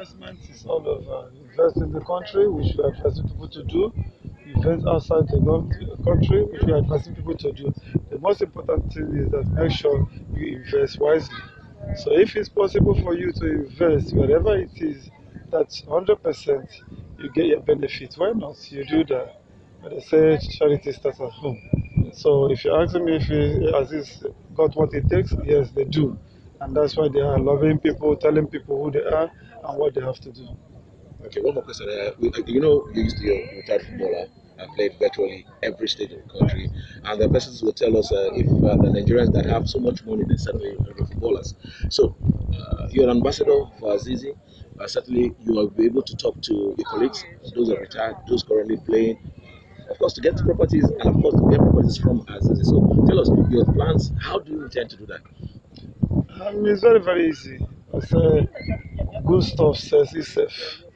investment is all over. Invest in the country, which we are advising people to do. Invest outside the country, which we are advising people to do. The most important thing is that make sure you invest wisely. So if it's possible for you to invest wherever it is, that's 100% you get your benefit. Why not? You do that. But they say charity starts at home. So if you're asking me if Aziz got what it takes, yes, they do. And that's why they are loving people, telling people who they are and what they have to do. Okay, one more question. You used to be a retired footballer and played virtually every state of the country. And the persons will tell us if the Nigerians that have so much money, they certainly are the footballers. So, you're an ambassador for Azizi. Certainly, you will be able to talk to your colleagues, those are retired, those currently playing, of course, to get properties and, of course, to get properties from Azizi. So, tell us your plans. How do you intend to do that? It's very, very easy. I say good stuff sells itself.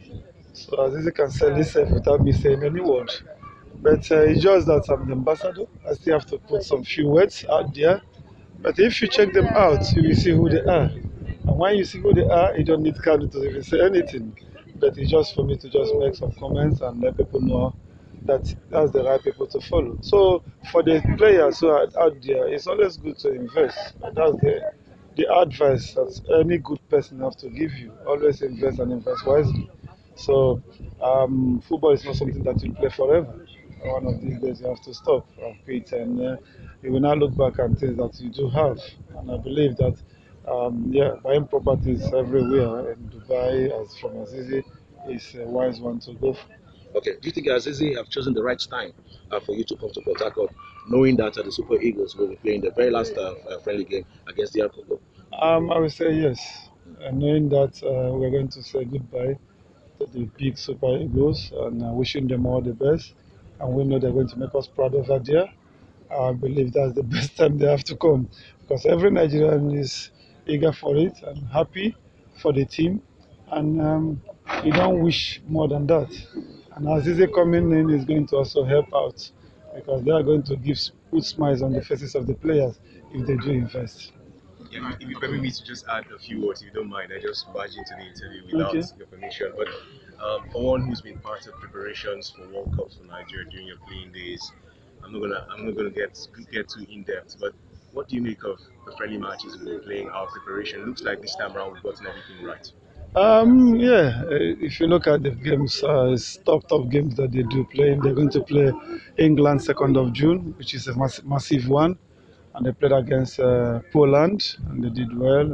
So Azizi can sell itself without me saying any word. But it's just that I'm the ambassador. I still have to put some few words out there. But if you check them out, you will see who they are. And when you see who they are, you don't need Kanu to even say anything. But it's just for me to just make some comments and let people know that that's the right people to follow. So for the players who are out there, it's always good to invest. And that's the advice that any good person have to give you. Always invest and invest wisely. So football is not something that you play forever. One of these days you have to stop and quit, and you will now look back and things that you do have. And I believe that yeah, buying properties everywhere in Dubai, as from Azizi, is a wise one to go for. Okay. Do you think Azizi have chosen the right time for you to come to Port Harcourt, knowing that the Super Eagles will be playing the very last friendly game against the Congo? I will say yes, knowing that we're going to say goodbye to the big Super Eagles and wishing them all the best. And we know they're going to make us proud over there. I believe that's the best time they have to come because every Nigerian is eager for it and happy for the team. And you don't wish more than that. And Azize coming in is going to also help out because they are going to put smiles on the faces of the players if they do invest. Yeah, if you permit me to just add a few words, if you don't mind, I just barged into the interview without Okay. your permission. But for one who's been part of preparations for World Cups for Nigeria during your playing days, I'm not gonna get too in depth. But what do you make of the friendly matches we've been playing? Our preparation looks like this time around we've gotten everything right. Yeah, if you look at the games, it's top games that they do playing. They're going to play England 2nd of June, which is a massive one, and they played against Poland and they did well.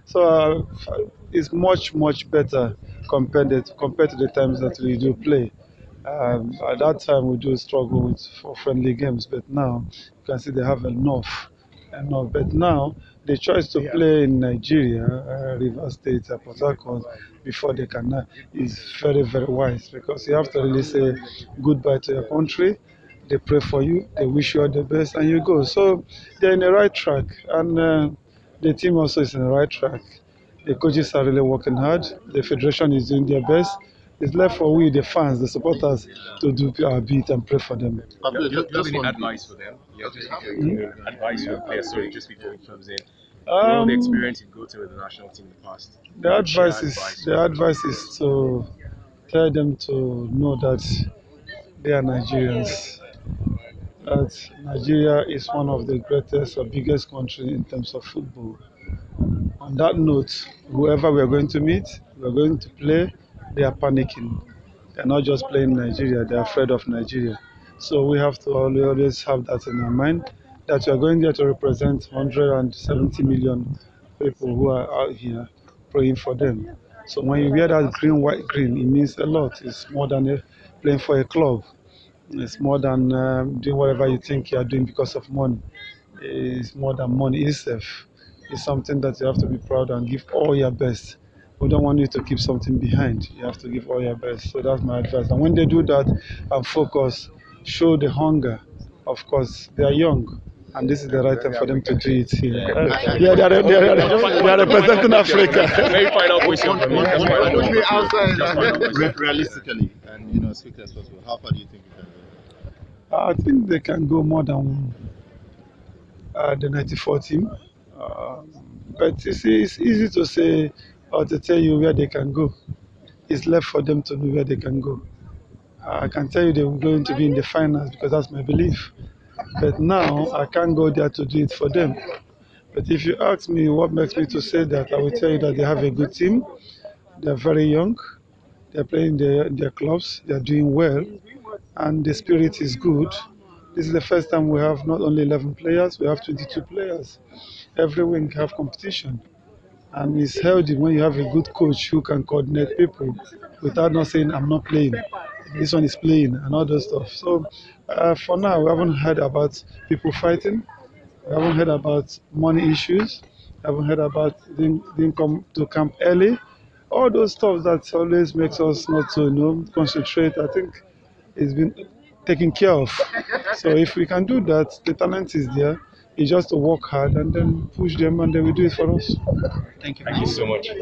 It's much better compared to the times that we do play. At that time, we do struggle for friendly games, but now you can see they have enough. But now the choice to play in Nigeria, Rivers State, Port Harcourt, before they can is very very wise because you have to really say goodbye to your country. They pray for you, they wish you all the best, and you go. So they're in the right track, and the team also is in the right track. The coaches are really working hard. The federation is doing their best. It's left for we, the fans, the supporters, to do our bit and pray for them. You have any advice for them? You have any advice for the players? Sorry, just before he comes in. With all the Um, experience you've got with the national team in the past. the Share advice is to tell them to know that they are Nigerians. That Nigeria is one of the greatest or biggest countries in terms of football. On that note, whoever we are going to meet, we are going to play, they are panicking. They're not just playing Nigeria, they're afraid of Nigeria. So we have to always have that in our mind that we are going there to represent 170 million people who are out here praying for them. So when you wear that green, white, green, it means a lot. It's more than playing for a club. It's more than doing whatever you think you are doing because of money. It's more than money itself. It's something that you have to be proud and give all your best. We don't want you to keep something behind. You have to give all your best. So that's my advice. And when they do that and focus, show the hunger. Of course, they are young. And this is the right time for them to do it here. Yeah, they are representing Africa. Very final question for me. Just final Put me question. outside realistically, and as quickly as possible. How far do you think you can go? I think they can go more than the 94 team. But you see, it's easy to say or to tell you where they can go. It's left for them to know where they can go. I can tell you they're going to be in the finals because that's my belief. But now I can't go there to do it for them. But if you ask me what makes me to say that, I will tell you that they have a good team. They're very young. They're playing their clubs. They're doing well, and the spirit is good. This is the first time we have not only 11 players, we have 22 players. Every week have competition, and it's healthy when you have a good coach who can coordinate people without not saying I'm not playing. This one is playing and all those stuff. So for now, we haven't heard about people fighting. We haven't heard about money issues. We haven't heard about didn't come to camp early. All those stuff that always makes us not to concentrate. I think it's been taken care of. So if we can do that, the talent is there. It's just to work hard and then push them, and they will do it for us. Thank you. Thank you so much.